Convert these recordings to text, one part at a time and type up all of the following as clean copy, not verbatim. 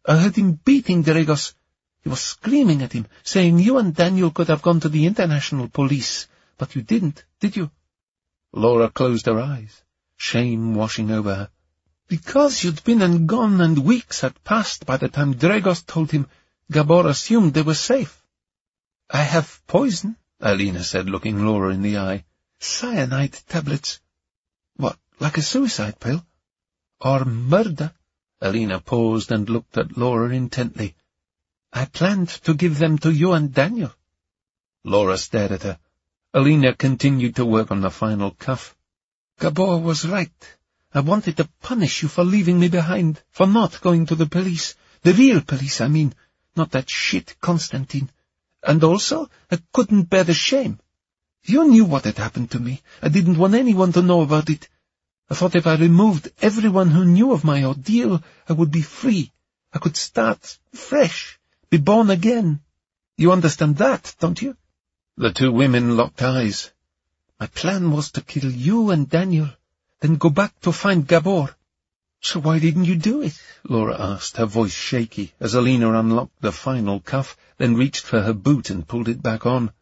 I heard him beating Dregos. He was screaming at him, saying you and Daniel could have gone to the international police, but you didn't, did you?" Laura closed her eyes, shame washing over her. "Because you'd been and gone and weeks had passed by the time Dregos told him, Gabor assumed they were safe." "I have poison," Alina said, looking Laura in the eye. "Cyanide tablets." "What, like a suicide pill?" "Or murder?" Alina paused and looked at Laura intently. "I planned to give them to you and Daniel." Laura stared at her. Alina continued to work on the final cuff. "Gabor was right. I wanted to punish you for leaving me behind, for not going to the police. The real police, I mean, not that shit Konstantin. And also, I couldn't bear the shame. You knew what had happened to me. I didn't want anyone to know about it. I thought if I removed everyone who knew of my ordeal, I would be free. I could start fresh, be born again. You understand that, don't you?" The two women locked eyes. "My plan was to kill you and Daniel, then go back to find Gabor." "So why didn't you do it?" Laura asked, her voice shaky, as Alina unlocked the final cuff, then reached for her boot and pulled it back on.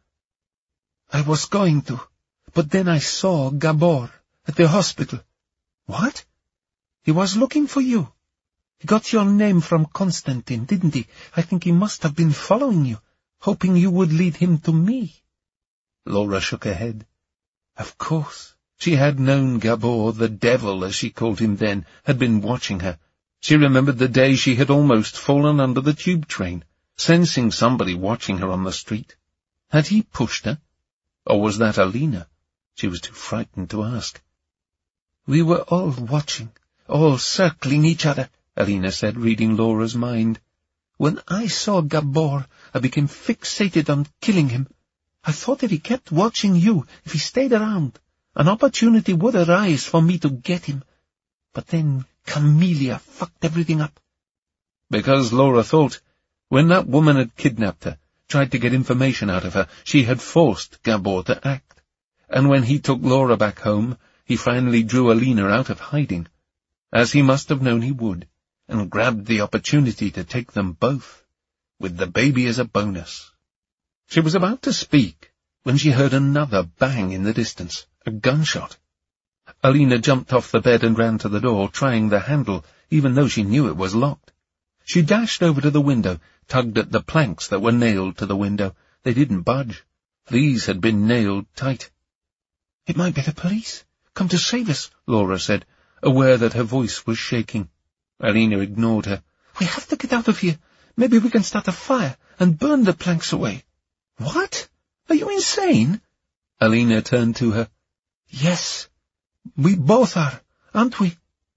"I was going to, but then I saw Gabor at the hospital." "What?" "He was looking for you. He got your name from Konstantin, didn't he? I think he must have been following you, hoping you would lead him to me." Laura shook her head. Of course. She had known Gabor, the devil, as she called him then, had been watching her. She remembered the day she had almost fallen under the tube train, sensing somebody watching her on the street. Had he pushed her? Or was that Alina? She was too frightened to ask. "We were all watching, all circling each other," Alina said, reading Laura's mind. "When I saw Gabor, I became fixated on killing him. I thought if he kept watching you, if he stayed around, an opportunity would arise for me to get him. But then Camelia fucked everything up." Because Laura thought, when that woman had kidnapped her, tried to get information out of her, she had forced Gabor to act. And when he took Laura back home, he finally drew Alina out of hiding, as he must have known he would, and grabbed the opportunity to take them both, with the baby as a bonus. She was about to speak when she heard another bang in the distance, a gunshot. Alina jumped off the bed and ran to the door, trying the handle, even though she knew it was locked. She dashed over to the window, tugged at the planks that were nailed to the window. They didn't budge. These had been nailed tight. "It might be the police. Come to save us," Laura said, aware that her voice was shaking. Alina ignored her. "We have to get out of here. Maybe we can start a fire and burn the planks away." "What? Are you insane?" Alina turned to her. "Yes, we both are, aren't we?"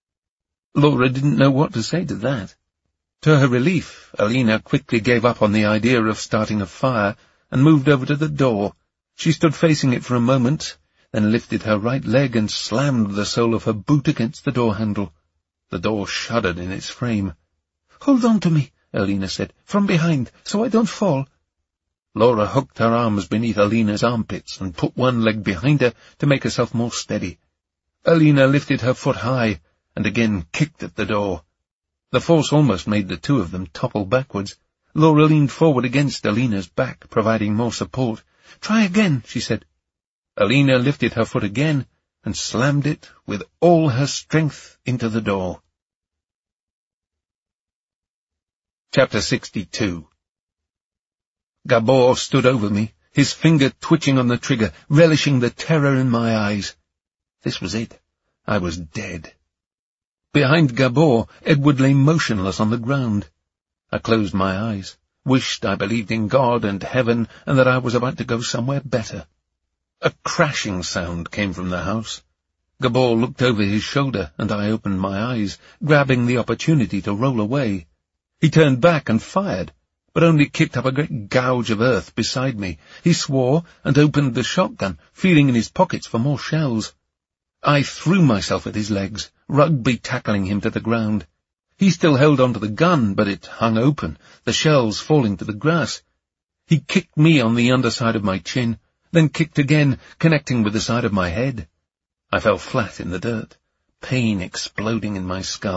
Laura didn't know what to say to that. To her relief, Alina quickly gave up on the idea of starting a fire and moved over to the door. She stood facing it for a moment, then lifted her right leg and slammed the sole of her boot against the door handle. The door shuddered in its frame. "Hold on to me," Alina said, "from behind, so I don't fall." Laura hooked her arms beneath Alina's armpits and put one leg behind her to make herself more steady. Alina lifted her foot high and again kicked at the door. The force almost made the two of them topple backwards. Laura leaned forward against Alina's back, providing more support. "Try again," she said. Alina lifted her foot again and slammed it with all her strength into the door. Chapter 62. Gabor stood over me, his finger twitching on the trigger, relishing the terror in my eyes. This was it. I was dead. Behind Gabor, Edward lay motionless on the ground. I closed my eyes, wished I believed in God and heaven, and that I was about to go somewhere better. A crashing sound came from the house. Gabor looked over his shoulder, and I opened my eyes, grabbing the opportunity to roll away. He turned back and fired, but only kicked up a great gouge of earth beside me. He swore and opened the shotgun, feeling in his pockets for more shells. I threw myself at his legs, rugby tackling him to the ground. He still held onto the gun, but it hung open, the shells falling to the grass. He kicked me on the underside of my chin, then kicked again, connecting with the side of my head. I fell flat in the dirt, pain exploding in my skull.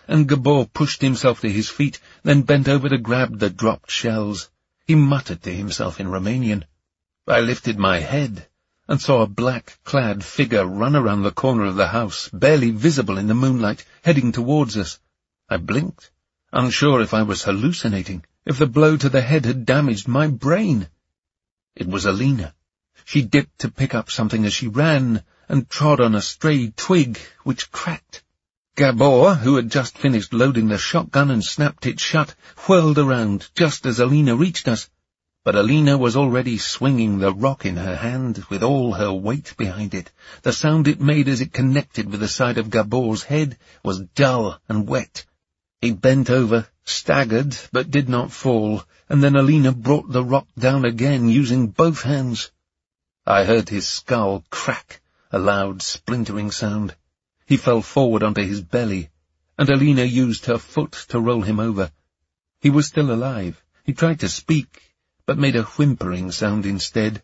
and Gabor pushed himself to his feet, then bent over to grab the dropped shells. He muttered to himself in Romanian. I lifted my head and saw a black-clad figure run around the corner of the house, barely visible in the moonlight, heading towards us. I blinked, unsure if I was hallucinating, if the blow to the head had damaged my brain. It was Alina. She dipped to pick up something as she ran, and trod on a stray twig, which cracked. Gabor, who had just finished loading the shotgun and snapped it shut, whirled around just as Alina reached us. But Alina was already swinging the rock in her hand with all her weight behind it. The sound it made as it connected with the side of Gabor's head was dull and wet. He bent over, staggered, but did not fall, and then Alina brought the rock down again using both hands. I heard his skull crack, a loud splintering sound. He fell forward onto his belly, and Alina used her foot to roll him over. He was still alive. He tried to speak, but made a whimpering sound instead.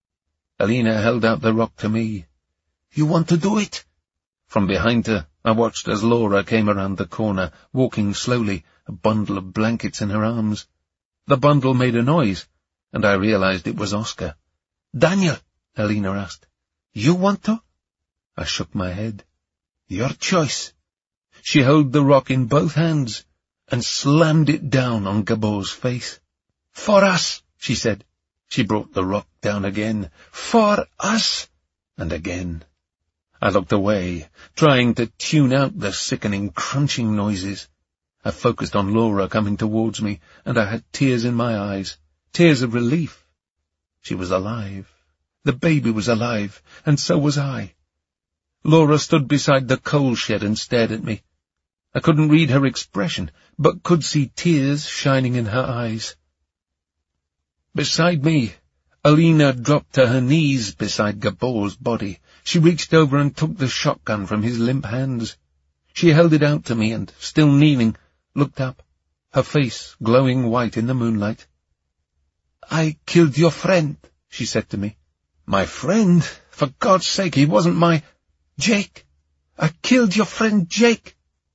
Alina held out the rock to me. "You want to do it?" From behind her, I watched as Laura came around the corner, walking slowly, a bundle of blankets in her arms. The bundle made a noise, and I realized it was Oscar. "Daniel," Alina asked, "you want to?" I shook my head. "Your choice." She held the rock in both hands and slammed it down on Gabor's face. "For us," she said. She brought the rock down again. "For us," and again. I looked away, trying to tune out the sickening crunching noises. I focused on Laura coming towards me, and I had tears in my eyes, tears of relief. She was alive. The baby was alive, and so was I. Laura stood beside the coal shed and stared at me. I couldn't read her expression, but could see tears shining in her eyes. Beside me, Alina dropped to her knees beside Gabor's body. She reached over and took the shotgun from his limp hands. She held it out to me and, still kneeling, looked up, her face glowing white in the moonlight. "I killed your friend," she said to me. "My friend? For God's sake, he wasn't my— Jake! I killed your friend Jake!"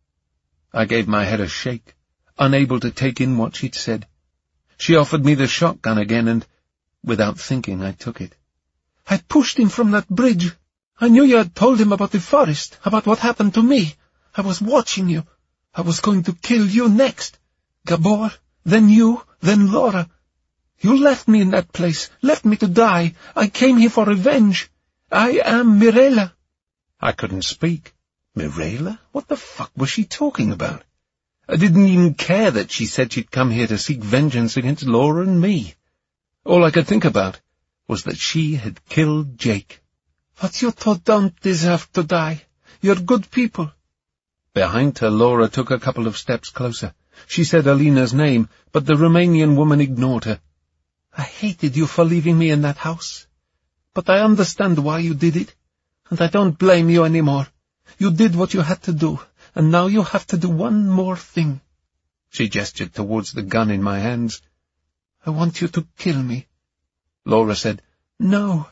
I gave my head a shake, unable to take in what she'd said. She offered me the shotgun again, and, without thinking, I took it. "I pushed him from that bridge. I knew you had told him about the forest, about what happened to me. I was watching you. I was going to kill you next. Gabor, then you, then Laura. You left me in that place, left me to die. I came here for revenge. I am Mirela." I couldn't speak. Mirela? What the fuck was she talking about? I didn't even care that she said she'd come here to seek vengeance against Laura and me. All I could think about was that she had killed Jake. "But you two don't deserve to die. You're good people." Behind her, Laura took a couple of steps closer. She said Alina's name, but the Romanian woman ignored her. "I hated you for leaving me in that house. But I understand why you did it, and I don't blame you anymore. You did what you had to do, and now you have to do one more thing." She gestured towards the gun in my hands. "I want you to kill me." Laura said, "No."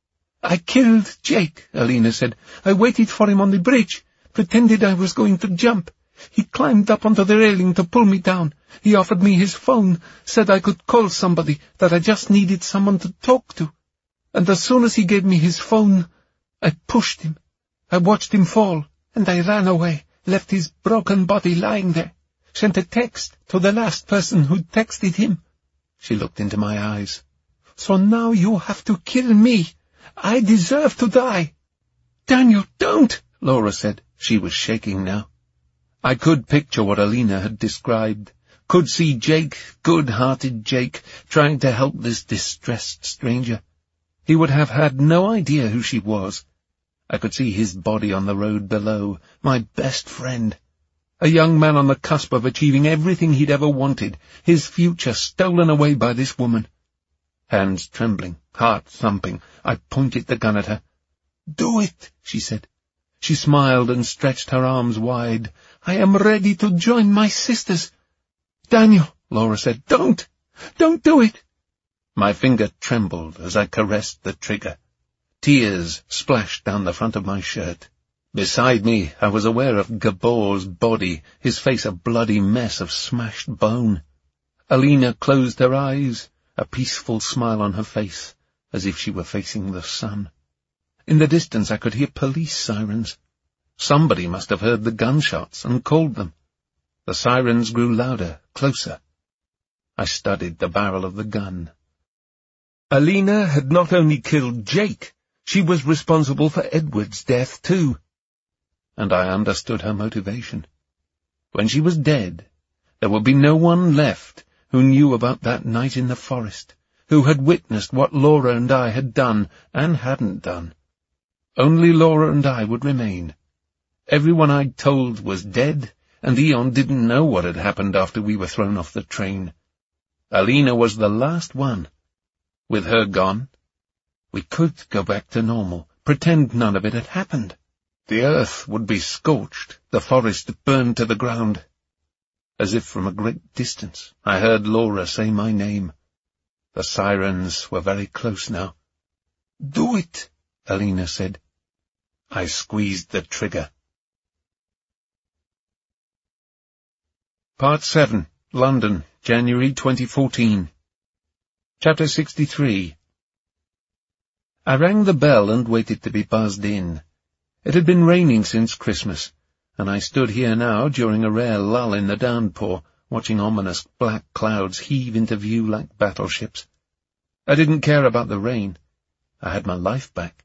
"I killed Jake," Alina said. "I waited for him on the bridge, pretended I was going to jump. He climbed up onto the railing to pull me down. He offered me his phone, said I could call somebody, that I just needed someone to talk to. And as soon as he gave me his phone, I pushed him. I watched him fall, and I ran away, left his broken body lying there, sent a text to the last person who'd texted him." She looked into my eyes. "So now you have to kill me. I deserve to die." "Daniel, don't," Laura said. She was shaking now. I could picture what Alina had described, could see Jake, good-hearted Jake, trying to help this distressed stranger. He would have had no idea who she was. I could see his body on the road below, my best friend. A young man on the cusp of achieving everything he'd ever wanted, his future stolen away by this woman. Hands trembling, heart thumping, I pointed the gun at her. "Do it," she said. She smiled and stretched her arms wide. "I am ready to join my sisters." "Daniel," Laura said, "don't do it." My finger trembled as I caressed the trigger. Tears splashed down the front of my shirt. Beside me, I was aware of Gabor's body, his face a bloody mess of smashed bone. Alina closed her eyes, a peaceful smile on her face, as if she were facing the sun. In the distance I could hear police sirens. Somebody must have heard the gunshots and called them. The sirens grew louder, closer. I studied the barrel of the gun. Alina had not only killed Jake, she was responsible for Edward's death too. And I understood her motivation. When she was dead, there would be no one left who knew about that night in the forest, who had witnessed what Laura and I had done and hadn't done. Only Laura and I would remain. Everyone I'd told was dead, and Eon didn't know what had happened after we were thrown off the train. Alina was the last one. With her gone, we could go back to normal, pretend none of it had happened. The earth would be scorched, the forest burned to the ground. As if from a great distance, I heard Laura say my name. The sirens were very close now. "Do it," Alina said. I squeezed the trigger. Part 7, London, January 2014. Chapter 63. I rang the bell and waited to be buzzed in. It had been raining since Christmas, and I stood here now during a rare lull in the downpour, watching ominous black clouds heave into view like battleships. I didn't care about the rain. I had my life back.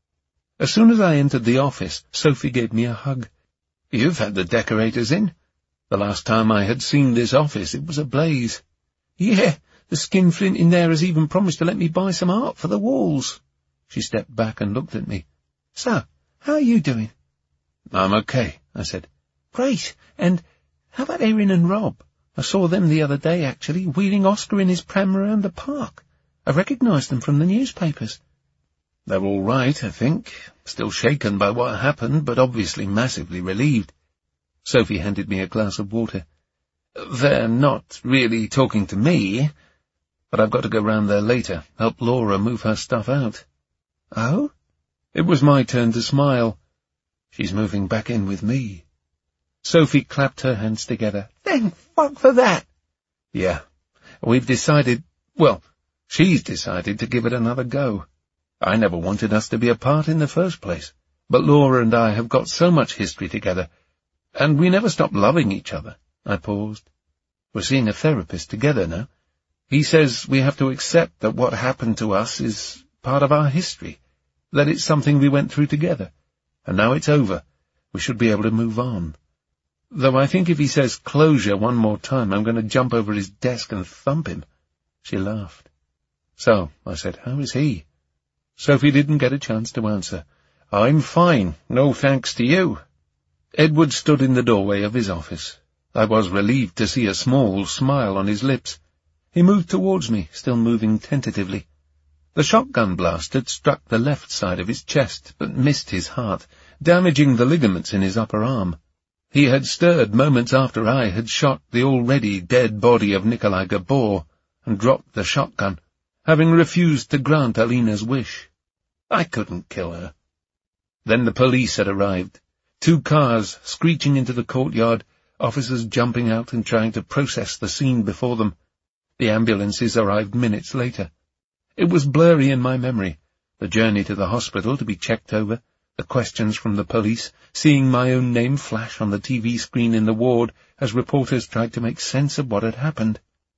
As soon as I entered the office, Sophie gave me a hug. "You've had the decorators in. The last time I had seen this office, it was ablaze." "Yeah, the skinflint in there has even promised to let me buy some art for the walls." She stepped back and looked at me. "So, how are you doing?" "I'm okay," I said. "Great. And how about Erin and Rob? I saw them the other day, actually, wheeling Oscar in his pram around the park. I recognized them from the newspapers." "They're all right, I think. Still shaken by what happened, but obviously massively relieved." Sophie handed me a glass of water. "They're not really talking to me, but I've got to go round there later, help Laura move her stuff out." "Oh?" It was my turn to smile. "She's moving back in with me." Sophie clapped her hands together. "Thank fuck for that." "Yeah, we've decided, well, she's decided to give it another go. I never wanted us to be apart in the first place, but Laura and I have got so much history together, and we never stopped loving each other." I paused. "We're seeing a therapist together now. He says we have to accept that what happened to us is part of our history, that it's something we went through together, and now it's over. We should be able to move on. Though I think if he says closure one more time, I'm going to jump over his desk and thump him." She laughed. "So," I said, "how is he?" Sophie didn't get a chance to answer. "I'm fine, no thanks to you." Edward stood in the doorway of his office. I was relieved to see a small smile on his lips. He moved towards me, still moving tentatively. The shotgun blast had struck the left side of his chest, but missed his heart, damaging the ligaments in his upper arm. He had stirred moments after I had shot the already dead body of Nikolai Gabor, and dropped the shotgun, having refused to grant Alina's wish. I couldn't kill her. Then the police had arrived. 2 cars screeching into the courtyard, officers jumping out and trying to process the scene before them. The ambulances arrived minutes later. It was blurry in my memory, the journey to the hospital to be checked over, the questions from the police, seeing my own name flash on the TV screen in the ward as reporters tried to make sense of what had happened.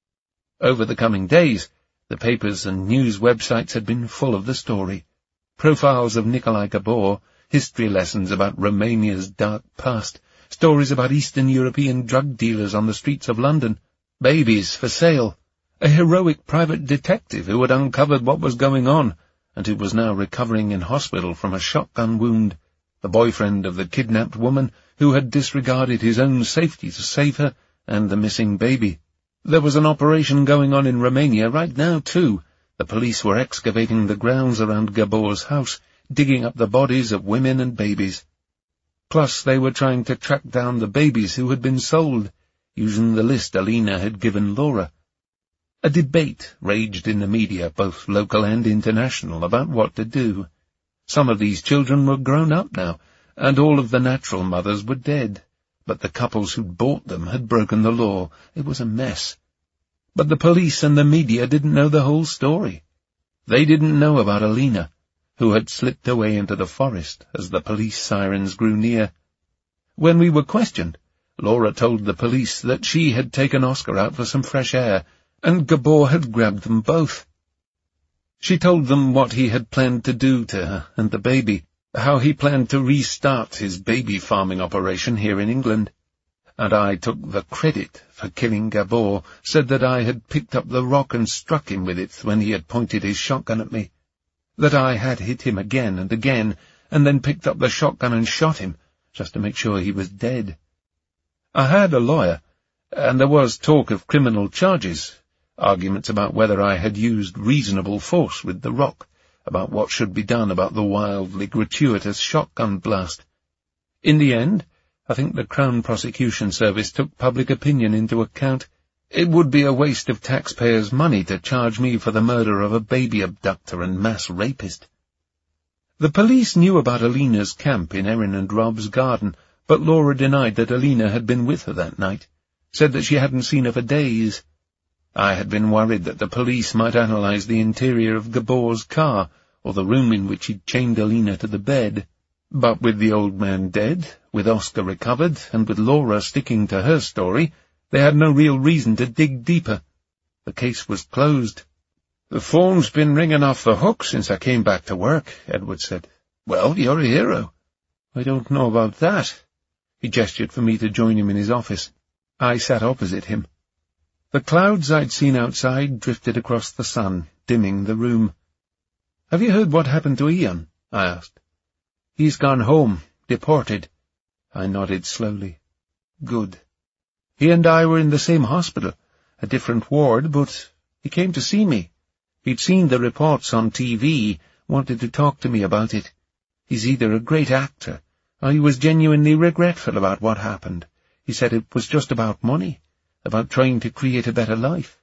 Over the coming days, the papers and news websites had been full of the story. Profiles of Nikolai Gabor, history lessons about Romania's dark past, stories about Eastern European drug dealers on the streets of London, babies for sale, a heroic private detective who had uncovered what was going on and who was now recovering in hospital from a shotgun wound, the boyfriend of the kidnapped woman who had disregarded his own safety to save her, and the missing baby. There was an operation going on in Romania right now, too. The police were excavating the grounds around Gabor's house, digging up the bodies of women and babies. Plus, they were trying to track down the babies who had been sold, using the list Alina had given Laura. A debate raged in the media, both local and international, about what to do. Some of these children were grown up now, and all of the natural mothers were dead. But the couples who'd bought them had broken the law. It was a mess. But the police and the media didn't know the whole story. They didn't know about Alina, who had slipped away into the forest as the police sirens grew near. When we were questioned, Laura told the police that she had taken Oscar out for some fresh air, and Gabor had grabbed them both. She told them what he had planned to do to her and the baby, how he planned to restart his baby farming operation here in England. And I took the credit for killing Gabor, said that I had picked up the rock and struck him with it when he had pointed his shotgun at me, that I had hit him again and again, and then picked up the shotgun and shot him, just to make sure he was dead. I had a lawyer, and there was talk of criminal charges, arguments about whether I had used reasonable force with the rock, about what should be done about the wildly gratuitous shotgun blast. In the end, I think the Crown Prosecution Service took public opinion into account. It would be a waste of taxpayers' money to charge me for the murder of a baby abductor and mass rapist. The police knew about Alina's camp in Erin and Rob's garden, but Laura denied that Alina had been with her that night, said that she hadn't seen her for days. I had been worried that the police might analyze the interior of Gabor's car, or the room in which he'd chained Alina to the bed. But with the old man dead, with Oscar recovered, and with Laura sticking to her story, they had no real reason to dig deeper. The case was closed. "The phone's been ringing off the hook since I came back to work," Edward said. "Well, you're a hero." "I don't know about that." He gestured for me to join him in his office. I sat opposite him. The clouds I'd seen outside drifted across the sun, dimming the room. "Have you heard what happened to Ian?" I asked. "He's gone home, deported." I nodded slowly. "Good. He and I were in the same hospital, a different ward, but he came to see me. He'd seen the reports on TV, wanted to talk to me about it. He's either a great actor, or he was genuinely regretful about what happened. He said it was just about money, about trying to create a better life.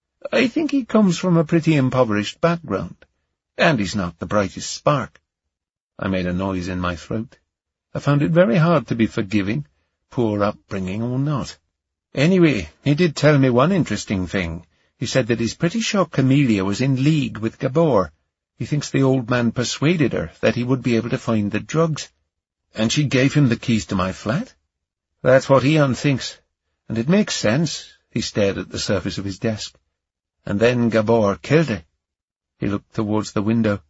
I think he comes from a pretty impoverished background, and he's not the brightest spark." I made a noise in my throat. I found it very hard to be forgiving, poor upbringing or not. "Anyway, he did tell me one interesting thing. He said that he's pretty sure Camelia was in league with Gabor. He thinks the old man persuaded her that he would be able to find the drugs." "And she gave him the keys to my flat?" "That's what Ian thinks. And it makes sense." He stared at the surface of his desk. "And then Gabor killed her." He looked towards the window.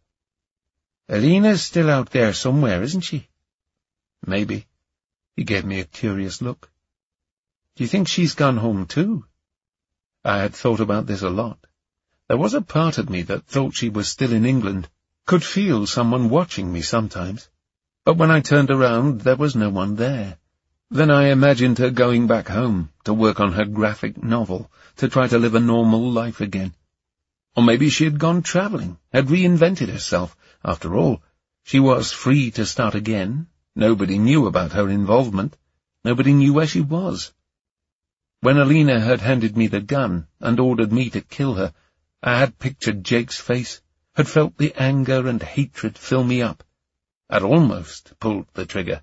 "Alina's still out there somewhere, isn't she?" "Maybe." He gave me a curious look. "Do you think she's gone home too?" I had thought about this a lot. There was a part of me that thought she was still in England, could feel someone watching me sometimes. But when I turned around, there was no one there. Then I imagined her going back home, to work on her graphic novel, to try to live a normal life again. Or maybe she had gone travelling, had reinvented herself. After all, she was free to start again. Nobody knew about her involvement. Nobody knew where she was. When Alina had handed me the gun and ordered me to kill her, I had pictured Jake's face, had felt the anger and hatred fill me up. I'd almost pulled the trigger.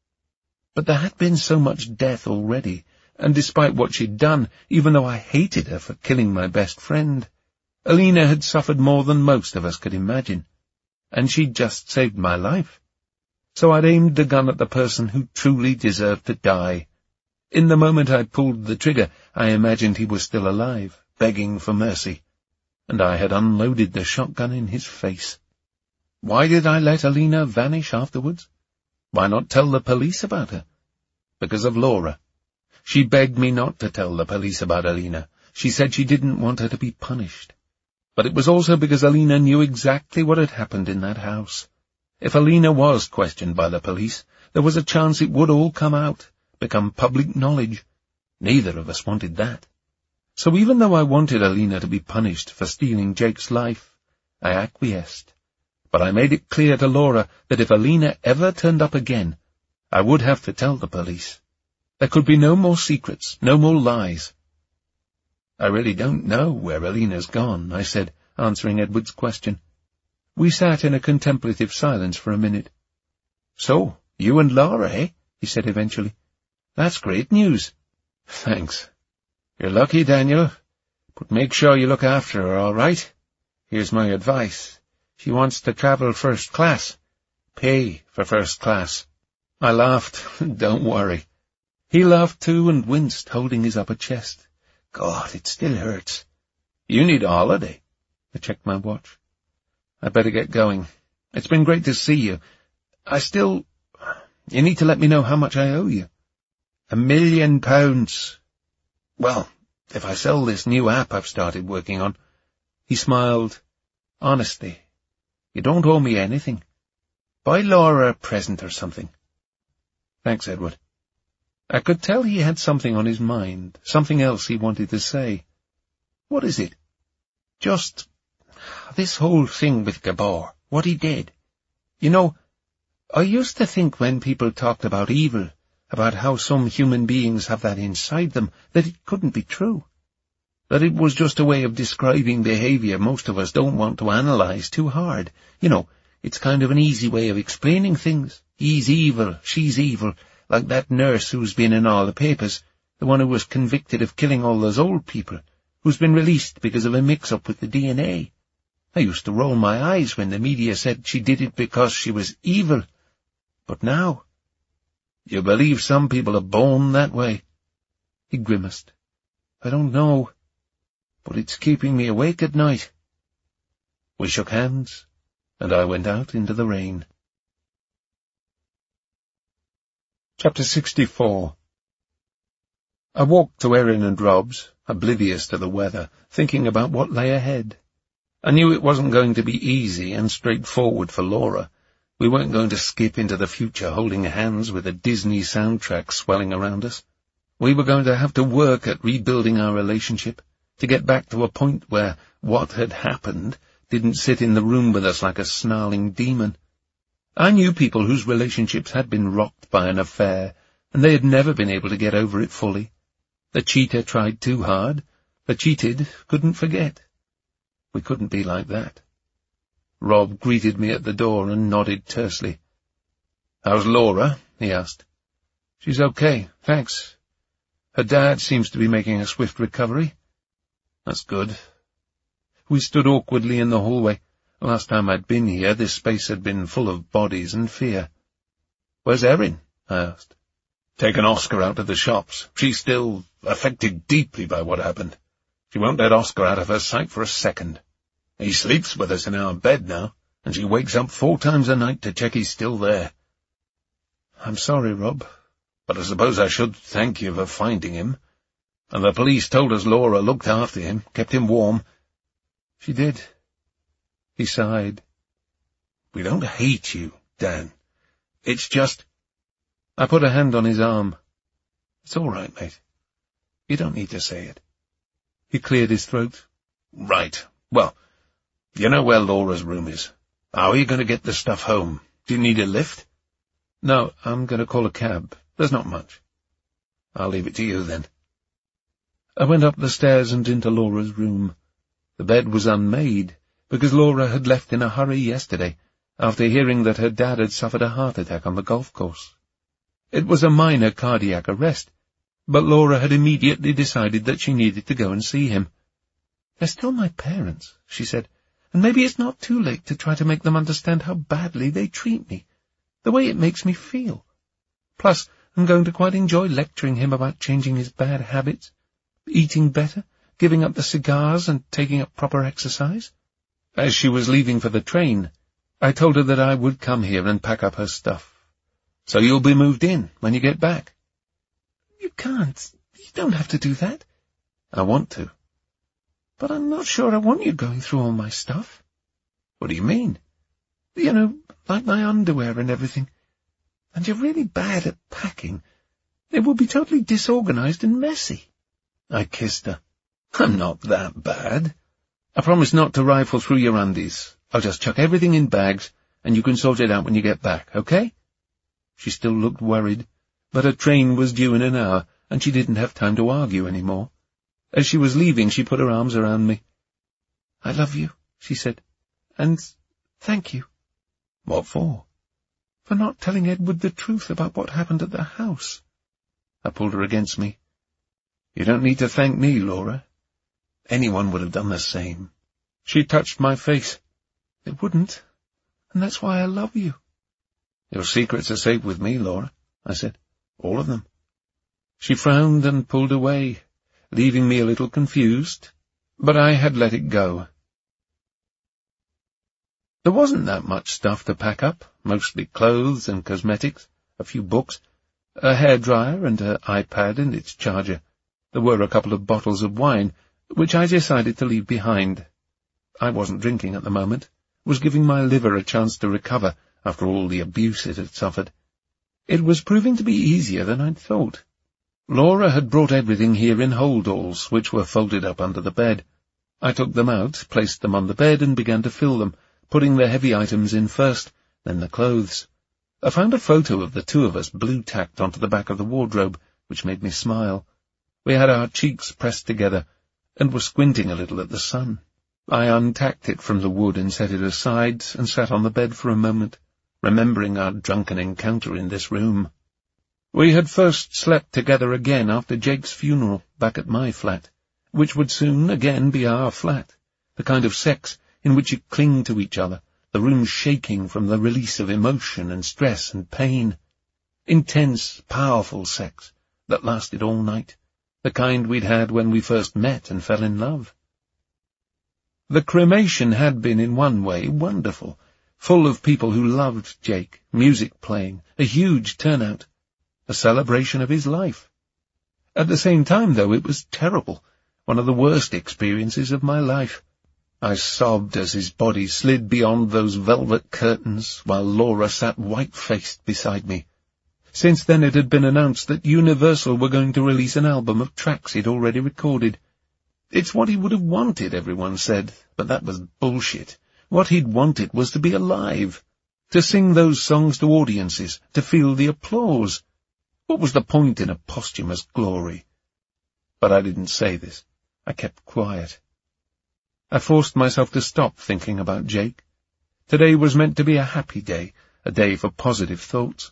But there had been so much death already, and despite what she'd done, even though I hated her for killing my best friend, Alina had suffered more than most of us could imagine, and she'd just saved my life. So I'd aimed the gun at the person who truly deserved to die. In the moment I pulled the trigger, I imagined he was still alive, begging for mercy, and I had unloaded the shotgun in his face. Why did I let Alina vanish afterwards? Why not tell the police about her? Because of Laura. She begged me not to tell the police about Alina. She said she didn't want her to be punished. But it was also because Alina knew exactly what had happened in that house. If Alina was questioned by the police, there was a chance it would all come out, become public knowledge. Neither of us wanted that. So even though I wanted Alina to be punished for stealing Jake's life, I acquiesced. But I made it clear to Laura that if Alina ever turned up again, I would have to tell the police. There could be no more secrets, no more lies. "I really don't know where Alina's gone," I said, answering Edward's question. We sat in a contemplative silence for a minute. "So, You and Laura, eh? He said eventually. That's great news. Thanks. You're lucky, Daniel. But make sure you look after her, all right? Here's my advice. She wants to travel first class. Pay for first class. I laughed. Don't worry. He laughed too and winced, holding his upper chest. God, it still hurts. You need a holiday. I checked my watch. I'd better get going. It's been great to see you. You need to let me know how much I owe you. £1 million. Well, if I sell this new app I've started working on. He smiled. Honestly, you don't owe me anything. Buy Laura a present or something. Thanks, Edward. I could tell he had something on his mind, something else he wanted to say. What is it? Just this whole thing with Gabor, what he did. You know, I used to think when people talked about evil, about how some human beings have that inside them, that it couldn't be true. That it was just a way of describing behavior most of us don't want to analyze too hard. You know, it's kind of an easy way of explaining things. He's evil, she's evil, like that nurse who's been in all the papers, the one who was convicted of killing all those old people, who's been released because of a mix-up with the DNA. I used to roll my eyes when the media said she did it because she was evil. But now, you believe some people are born that way? He grimaced. I don't know, but it's keeping me awake at night. We shook hands, and I went out into the rain. Chapter 64. I walked to Erin and Rob's, oblivious to the weather, thinking about what lay ahead. I knew it wasn't going to be easy and straightforward for Laura. We weren't going to skip into the future holding hands with a Disney soundtrack swelling around us. We were going to have to work at rebuilding our relationship, to get back to a point where what had happened didn't sit in the room with us like a snarling demon. I knew people whose relationships had been rocked by an affair, and they had never been able to get over it fully. The cheater tried too hard. The cheated couldn't forget. We couldn't be like that. Rob greeted me at the door and nodded tersely. "How's Laura?" he asked. "She's okay, thanks. Her dad seems to be making a swift recovery." "That's good." We stood awkwardly in the hallway. Last time I'd been here, this space had been full of bodies and fear. "Where's Erin?" I asked. "Taken Oscar out to the shops. She's still affected deeply by what happened. She won't let Oscar out of her sight for a second. He sleeps with us in our bed now, and she wakes up 4 times a night to check he's still there." "I'm sorry, Rob, but I suppose I should thank you for finding him. And the police told us Laura looked after him, kept him warm." "She did." He sighed. "We don't hate you, Dan. It's just—" I put a hand on his arm. "It's all right, mate. You don't need to say it." He cleared his throat. "Right. Well, you know where Laura's room is. How are you going to get the stuff home? Do you need a lift?" "No, I'm going to call a cab. There's not much." "I'll leave it to you, then." I went up the stairs and into Laura's room. The bed was unmade, because Laura had left in a hurry yesterday, after hearing that her dad had suffered a heart attack on the golf course. It was a minor cardiac arrest, but Laura had immediately decided that she needed to go and see him. "They're still my parents," she said, "and maybe it's not too late to try to make them understand how badly they treat me, the way it makes me feel. Plus, I'm going to quite enjoy lecturing him about changing his bad habits, eating better, giving up the cigars and taking up proper exercise." As she was leaving for the train, I told her that I would come here and pack up her stuff. "So you'll be moved in when you get back?" "You can't. You don't have to do that." "I want to." "But I'm not sure I want you going through all my stuff." "What do you mean?" "You know, like my underwear and everything. And you're really bad at packing. It will be totally disorganized and messy." I kissed her. "I'm not that bad. I promise not to rifle through your undies. I'll just chuck everything in bags, and you can sort it out when you get back, okay?" She still looked worried, but her train was due in an hour, and she didn't have time to argue any more. As she was leaving, she put her arms around me. "I love you," she said, "and thank you." "What for?" For not telling Edward the truth about what happened at the house. I pulled her against me. You don't need to thank me, Laura. Anyone would have done the same. She touched my face. It wouldn't, and that's why I love you. Your secrets are safe with me, Laura, I said. All of them. She frowned and pulled away, leaving me a little confused, but I had let it go. There wasn't that much stuff to pack up, mostly clothes and cosmetics, a few books, a hairdryer and her iPad and its charger. There were a couple of bottles of wine, which I decided to leave behind. I wasn't drinking at the moment, was giving my liver a chance to recover after all the abuse it had suffered. It was proving to be easier than I'd thought. Laura had brought everything here in holdalls, which were folded up under the bed. I took them out, placed them on the bed, and began to fill them, putting the heavy items in first, then the clothes. I found a photo of the two of us blue-tacked onto the back of the wardrobe, which made me smile. We had our cheeks pressed together, and were squinting a little at the sun. I untacked it from the wood and set it aside, and sat on the bed for a moment, remembering our drunken encounter in this room. We had first slept together again after Jake's funeral, back at my flat, which would soon again be our flat, the kind of sex in which you cling to each other, the room shaking from the release of emotion and stress and pain. Intense, powerful sex that lasted all night, the kind we'd had when we first met and fell in love. The cremation had been, in one way, wonderful, full of people who loved Jake, music playing, a huge turnout, a celebration of his life. At the same time, though, it was terrible, one of the worst experiences of my life. I sobbed as his body slid beyond those velvet curtains, while Laura sat white-faced beside me. Since then it had been announced that Universal were going to release an album of tracks he'd already recorded. It's what he would have wanted, everyone said, but that was bullshit. What he'd wanted was to be alive, to sing those songs to audiences, to feel the applause. What was the point in a posthumous glory? But I didn't say this. I kept quiet. I forced myself to stop thinking about Jake. Today was meant to be a happy day, a day for positive thoughts.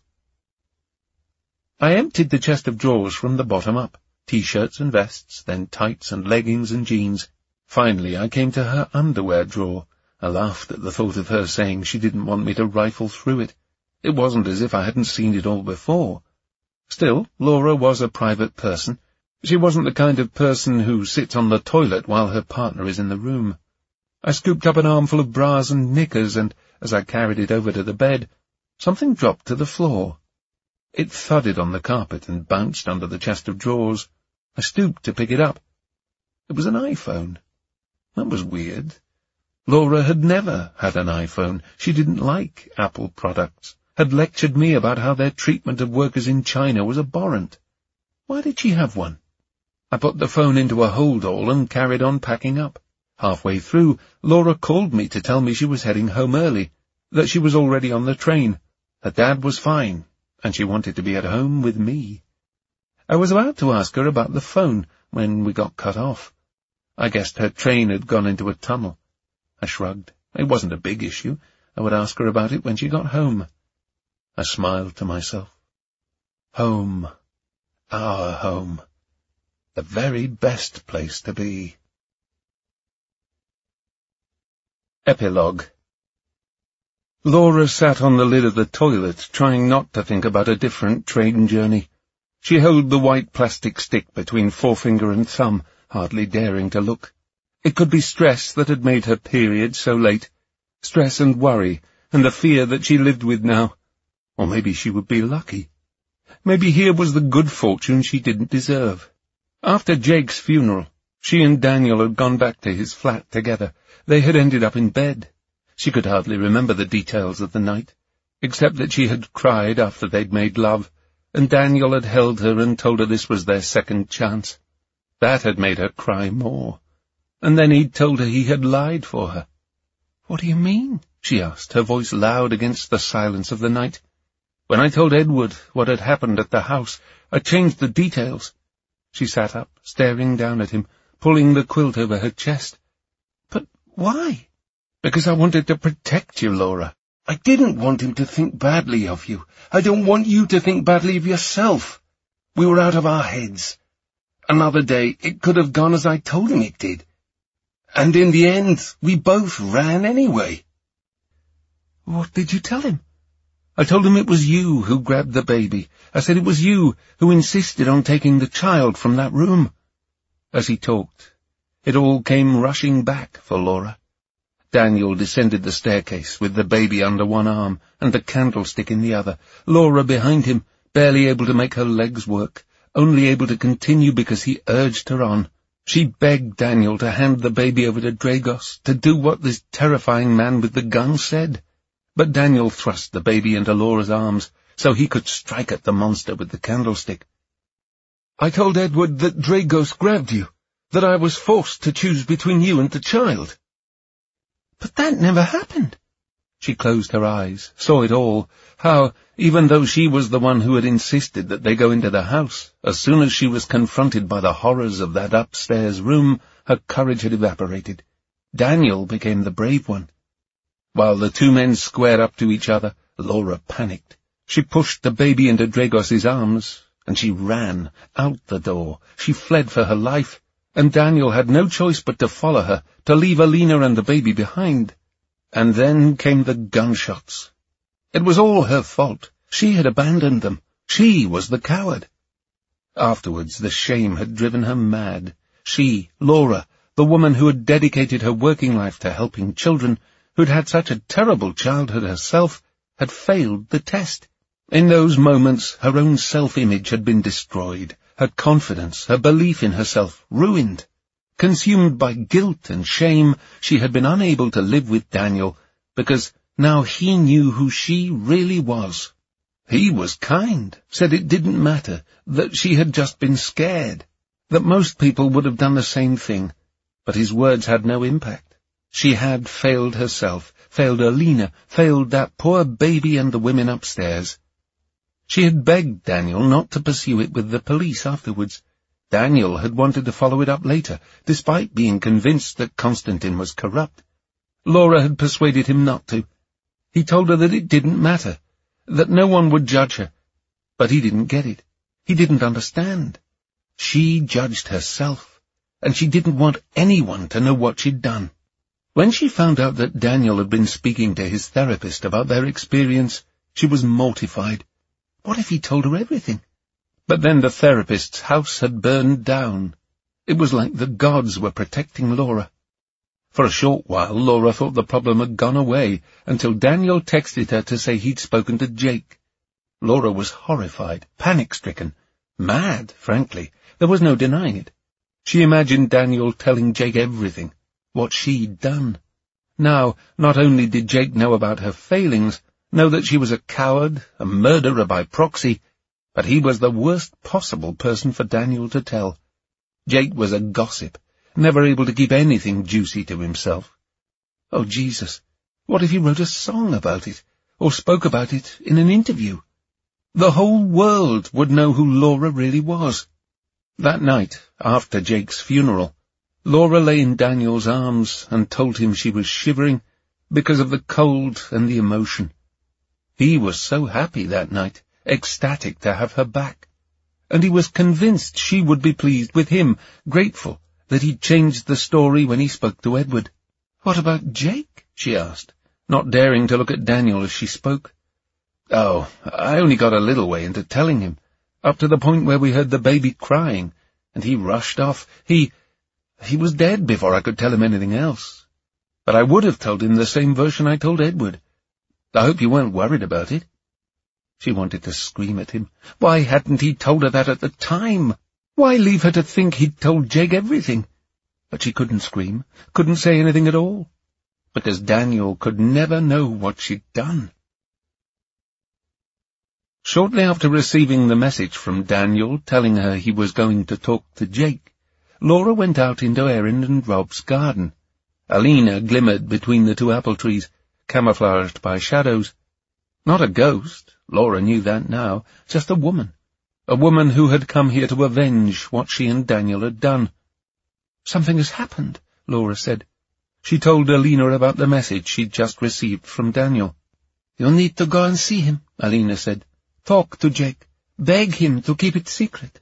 I emptied the chest of drawers from the bottom up, T-shirts and vests, then tights and leggings and jeans. Finally I came to her underwear drawer. I laughed at the thought of her saying she didn't want me to rifle through it. It wasn't as if I hadn't seen it all before. Still, Laura was a private person. She wasn't the kind of person who sits on the toilet while her partner is in the room. I scooped up an armful of bras and knickers, and, as I carried it over to the bed, something dropped to the floor. It thudded on the carpet and bounced under the chest of drawers. I stooped to pick it up. It was an iPhone. That was weird. Laura had never had an iPhone. She didn't like Apple products, had lectured me about how their treatment of workers in China was abhorrent. Why did she have one? I put the phone into a holdall and carried on packing up. Halfway through, Laura called me to tell me she was heading home early, that she was already on the train. Her dad was fine, and she wanted to be at home with me. I was about to ask her about the phone when we got cut off. I guessed her train had gone into a tunnel. I shrugged. It wasn't a big issue. I would ask her about it when she got home. I smiled to myself. Home. Our home. The very best place to be. Epilogue. Laura sat on the lid of the toilet, trying not to think about a different train journey. She held the white plastic stick between forefinger and thumb, hardly daring to look. It could be stress that had made her period so late, stress and worry, and the fear that she lived with now. Or maybe she would be lucky. Maybe here was the good fortune she didn't deserve. After Jake's funeral, she and Daniel had gone back to his flat together. They had ended up in bed. She could hardly remember the details of the night, except that she had cried after they'd made love, and Daniel had held her and told her this was their second chance. That had made her cry more. And then he'd told her he had lied for her. "What do you mean?" she asked, her voice loud against the silence of the night. "When I told Edward what had happened at the house, I changed the details." She sat up, staring down at him, pulling the quilt over her chest. "But why?" "Because I wanted to protect you, Laura. I didn't want him to think badly of you. I don't want you to think badly of yourself. We were out of our heads. Another day, it could have gone as I told him it did. And in the end, we both ran anyway." "What did you tell him?" "I told him it was you who grabbed the baby. I said it was you who insisted on taking the child from that room." As he talked, it all came rushing back for Laura. Daniel descended the staircase with the baby under one arm and the candlestick in the other, Laura behind him, barely able to make her legs work, only able to continue because he urged her on. She begged Daniel to hand the baby over to Dragos, to do what this terrifying man with the gun said. But Daniel thrust the baby into Laura's arms so he could strike at the monster with the candlestick. "I told Edward that Dragos grabbed you, that I was forced to choose between you and the child." "But that never happened." She closed her eyes, saw it all, how, even though she was the one who had insisted that they go into the house, as soon as she was confronted by the horrors of that upstairs room, her courage had evaporated. Daniel became the brave one. While the two men squared up to each other, Laura panicked. She pushed the baby into Dragos's arms, and she ran out the door. She fled for her life, and Daniel had no choice but to follow her, to leave Alina and the baby behind. And then came the gunshots. It was all her fault. She had abandoned them. She was the coward. Afterwards, the shame had driven her mad. She, Laura, the woman who had dedicated her working life to helping children, who'd had such a terrible childhood herself, had failed the test. In those moments, her own self-image had been destroyed, her confidence, her belief in herself ruined. Consumed by guilt and shame, she had been unable to live with Daniel, because now he knew who she really was. He was kind, said it didn't matter, that she had just been scared, that most people would have done the same thing, but his words had no impact. She had failed herself, failed Alina, failed that poor baby and the women upstairs. She had begged Daniel not to pursue it with the police afterwards. Daniel had wanted to follow it up later, despite being convinced that Constantine was corrupt. Laura had persuaded him not to. He told her that it didn't matter, that no one would judge her. But he didn't get it. He didn't understand. She judged herself, and she didn't want anyone to know what she'd done. When she found out that Daniel had been speaking to his therapist about their experience, she was mortified. What if he told her everything? But then the therapist's house had burned down. It was like the gods were protecting Laura. For a short while, Laura thought the problem had gone away, until Daniel texted her to say he'd spoken to Jake. Laura was horrified, panic-stricken, mad, frankly. There was no denying it. She imagined Daniel telling Jake everything, what she'd done. Now, not only did Jake know about her failings, know that she was a coward, a murderer by proxy, but he was the worst possible person for Daniel to tell. Jake was a gossip, never able to keep anything juicy to himself. Oh, Jesus, what if he wrote a song about it, or spoke about it in an interview? The whole world would know who Laura really was. That night, after Jake's funeral, Laura lay in Daniel's arms and told him she was shivering because of the cold and the emotion. He was so happy that night, ecstatic to have her back, and he was convinced she would be pleased with him, grateful that he'd changed the story when he spoke to Edward. "What about Jake?" she asked, not daring to look at Daniel as she spoke. "Oh, I only got a little way into telling him, up to the point where we heard the baby crying, and he rushed off. He was dead before I could tell him anything else. But I would have told him the same version I told Edward. I hope you weren't worried about it." She wanted to scream at him. Why hadn't he told her that at the time? Why leave her to think he'd told Jake everything? But she couldn't scream, couldn't say anything at all, because Daniel could never know what she'd done. Shortly after receiving the message from Daniel telling her he was going to talk to Jake, Laura went out into Erin and Rob's garden. Alina glimmered between the two apple trees, camouflaged by shadows. Not a ghost, Laura knew that now, just a woman who had come here to avenge what she and Daniel had done. "Something has happened," Laura said. She told Alina about the message she'd just received from Daniel. "You'll need to go and see him," Alina said. "Talk to Jake. Beg him to keep it secret."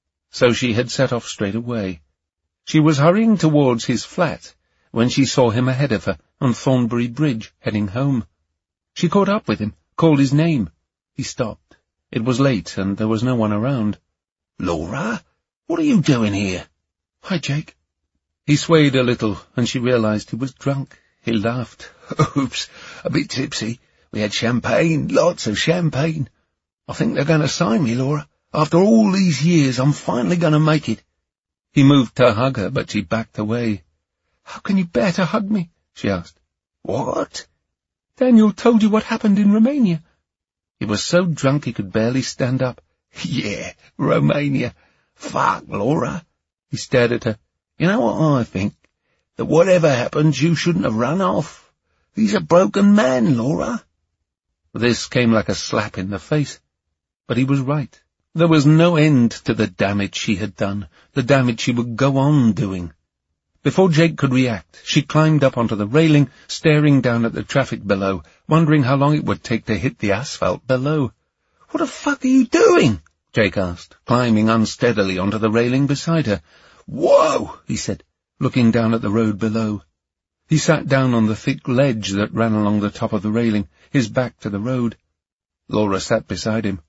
So she had set off straight away. She was hurrying towards his flat when she saw him ahead of her on Thornbury Bridge, heading home. She caught up with him, called his name. He stopped. It was late, and there was no one around. "Laura, what are you doing here?" "Hi, Jake." He swayed a little, and she realized he was drunk. He laughed. "Oops, a bit tipsy. We had champagne, lots of champagne. I think they're going to sign me, Laura. After all these years, I'm finally going to make it." He moved to hug her, but she backed away. "How can you bear to hug me?" she asked. "What?" "Daniel told you what happened in Romania." He was so drunk he could barely stand up. "Yeah, Romania. Fuck, Laura." He stared at her. "You know what I think? That whatever happens, you shouldn't have run off. He's a broken man, Laura." This came like a slap in the face. But he was right. There was no end to the damage she had done, the damage she would go on doing. Before Jake could react, she climbed up onto the railing, staring down at the traffic below, wondering how long it would take to hit the asphalt below. "What the fuck are you doing?" Jake asked, climbing unsteadily onto the railing beside her. "Whoa," he said, looking down at the road below. He sat down on the thick ledge that ran along the top of the railing, his back to the road. Laura sat beside him.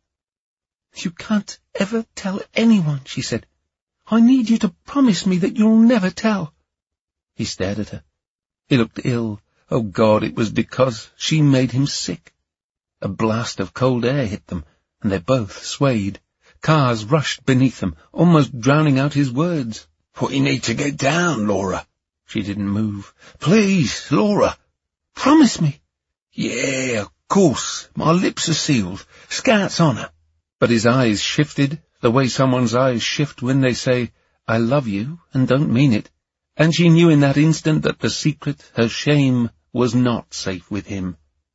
"You can't ever tell anyone," she said. "I need you to promise me that you'll never tell." He stared at her. He looked ill. Oh, God, it was because she made him sick. A blast of cold air hit them, and they both swayed. Cars rushed beneath them, almost drowning out his words. "We need to get down, Laura." She didn't move. "Please, Laura." "Promise me." "Yeah, of course. My lips are sealed. Scout's honour." But his eyes shifted, the way someone's eyes shift when they say, "I love you," and don't mean it. And she knew in that instant that the secret, her shame, was not safe with him.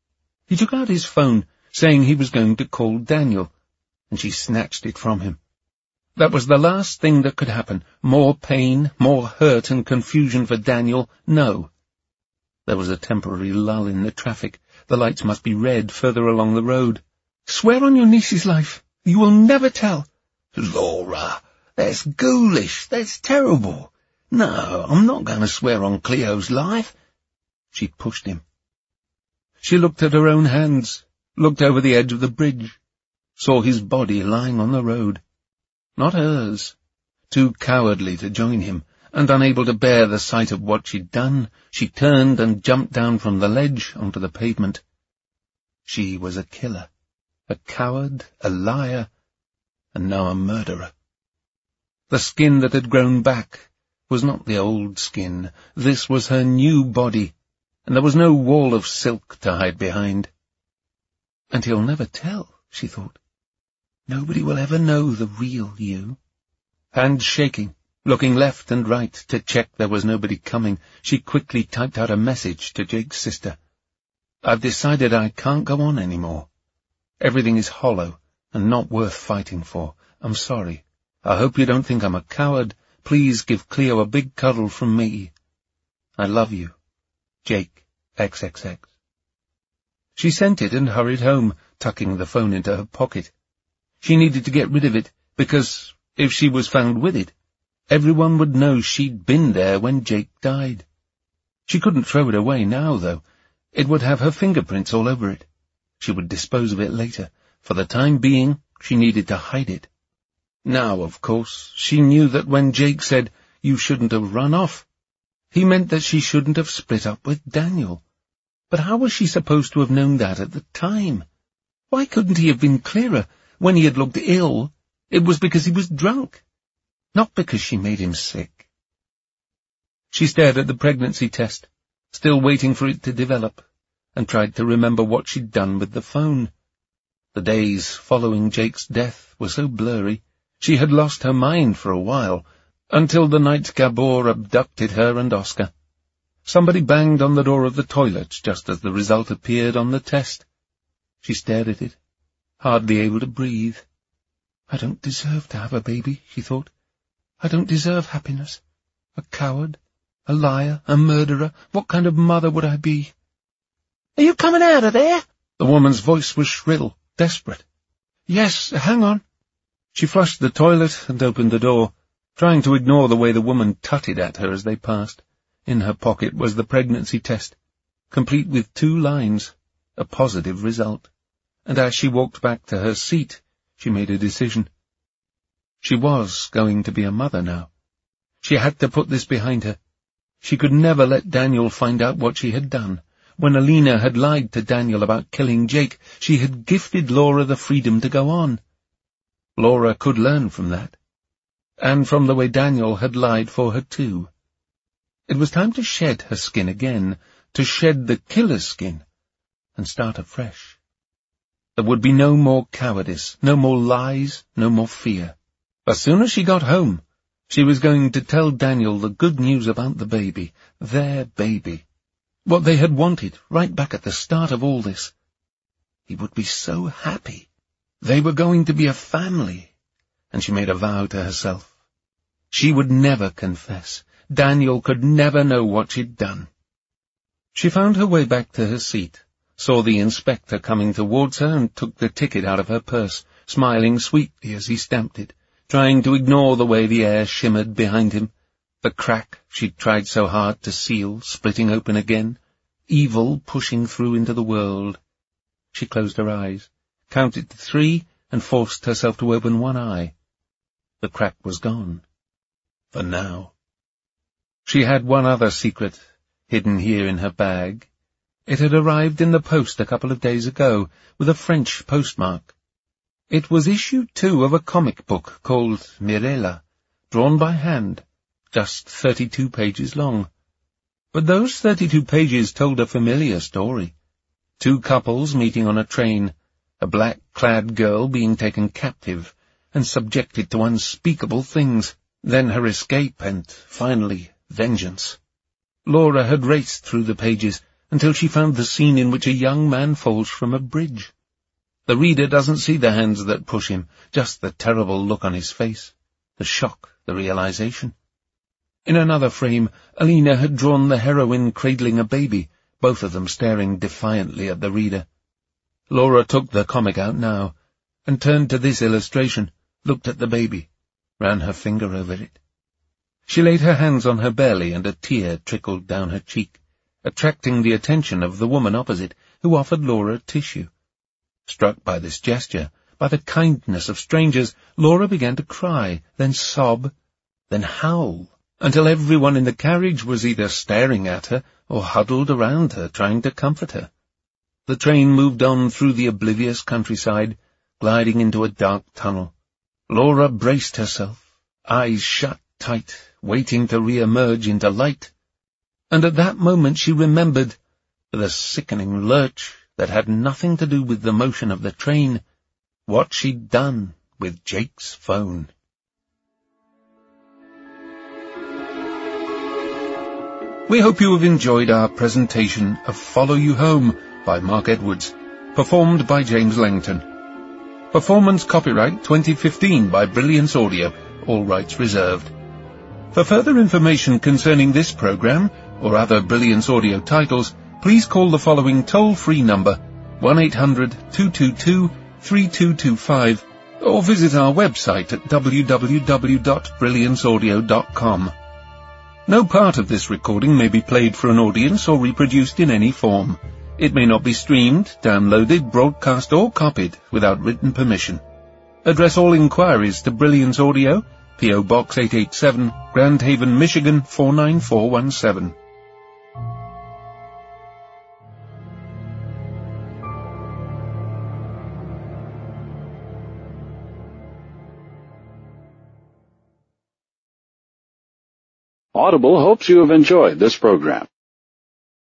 He took out his phone, saying he was going to call Daniel, and she snatched it from him. That was the last thing that could happen. More pain, more hurt and confusion for Daniel, no. There was a temporary lull in the traffic. The lights must be red further along the road. "Swear on your niece's life. You will never tell." "Laura, that's ghoulish. That's terrible. No, I'm not going to swear on Cleo's life." She pushed him. She looked at her own hands, looked over the edge of the bridge, saw his body lying on the road. Not hers. Too cowardly to join him, and unable to bear the sight of what she'd done, she turned and jumped down from the ledge onto the pavement. She was a killer, a coward, a liar, and now a murderer. The skin that had grown back was not the old skin. This was her new body, and there was no wall of silk to hide behind. And he'll never tell, she thought. Nobody will ever know the real you. Hands shaking, looking left and right to check there was nobody coming, she quickly typed out a message to Jake's sister. "I've decided I can't go on anymore. Everything is hollow and not worth fighting for. I'm sorry. I hope you don't think I'm a coward. Please give Cleo a big cuddle from me. I love you. Jake, XXX. She sent it and hurried home, tucking the phone into her pocket. She needed to get rid of it, because if she was found with it, everyone would know she'd been there when Jake died. She couldn't throw it away now, though. It would have her fingerprints all over it. She would dispose of it later. For the time being, she needed to hide it. Now, of course, she knew that when Jake said, "You shouldn't have run off," he meant that she shouldn't have split up with Daniel. But how was she supposed to have known that at the time? Why couldn't he have been clearer? When he had looked ill, it was because he was drunk, not because she made him sick. She stared at the pregnancy test, still waiting for it to develop, and tried to remember what she'd done with the phone. The days following Jake's death were so blurry, she had lost her mind for a while, until the night Gabor abducted her and Oscar. Somebody banged on the door of the toilet just as the result appeared on the test. She stared at it, hardly able to breathe. "I don't deserve to have a baby," she thought. "I don't deserve happiness. A coward, a liar, a murderer. What kind of mother would I be?" "Are you coming out of there?" The woman's voice was shrill, desperate. "Yes, hang on." She flushed the toilet and opened the door, trying to ignore the way the woman tutted at her as they passed. In her pocket was the pregnancy test, complete with 2 lines, a positive result. And as she walked back to her seat, she made a decision. She was going to be a mother now. She had to put this behind her. She could never let Daniel find out what she had done. When Alina had lied to Daniel about killing Jake, she had gifted Laura the freedom to go on. Laura could learn from that, and from the way Daniel had lied for her too. It was time to shed her skin again, to shed the killer's skin, and start afresh. There would be no more cowardice, no more lies, no more fear. As soon as she got home, she was going to tell Daniel the good news about the baby, their baby. What they had wanted, right back at the start of all this. He would be so happy. They were going to be a family, and she made a vow to herself. She would never confess. Daniel could never know what she'd done. She found her way back to her seat, saw the inspector coming towards her, and took the ticket out of her purse, smiling sweetly as he stamped it, trying to ignore the way the air shimmered behind him, the crack she'd tried so hard to seal, splitting open again, evil pushing through into the world. She closed her eyes, counted to 3, and forced herself to open one eye. The crack was gone. For now. She had one other secret, hidden here in her bag. It had arrived in the post a couple of days ago, with a French postmark. It was issue 2 of a comic book called Mirella, drawn by hand, just 32 pages long. But those 32 pages told a familiar story. 2 couples meeting on a train, a black-clad girl being taken captive and subjected to unspeakable things, then her escape and, finally, vengeance. Laura had raced through the pages until she found the scene in which a young man falls from a bridge. The reader doesn't see the hands that push him, just the terrible look on his face, the shock, the realization. In another frame, Alina had drawn the heroine cradling a baby, both of them staring defiantly at the reader. Laura took the comic out now, and turned to this illustration, looked at the baby, ran her finger over it. She laid her hands on her belly, and a tear trickled down her cheek, attracting the attention of the woman opposite, who offered Laura tissue. Struck by this gesture, by the kindness of strangers, Laura began to cry, then sob, then howl, until everyone in the carriage was either staring at her or huddled around her, trying to comfort her. The train moved on through the oblivious countryside, gliding into a dark tunnel. Laura braced herself, eyes shut tight, waiting to re-emerge into light. And at that moment she remembered, with a sickening lurch that had nothing to do with the motion of the train, what she'd done with Jake's phone. We hope you have enjoyed our presentation of Follow You Home by Mark Edwards, performed by James Langton. Performance copyright 2015 by Brilliance Audio, all rights reserved. For further information concerning this program, or other Brilliance Audio titles, please call the following toll-free number, 1-800-222-3225, or visit our website at www.brillianceaudio.com. No part of this recording may be played for an audience or reproduced in any form. It may not be streamed, downloaded, broadcast, or copied without written permission. Address all inquiries to Brilliance Audio, P.O. Box 887, Grand Haven, Michigan 49417. Audible hopes you have enjoyed this program.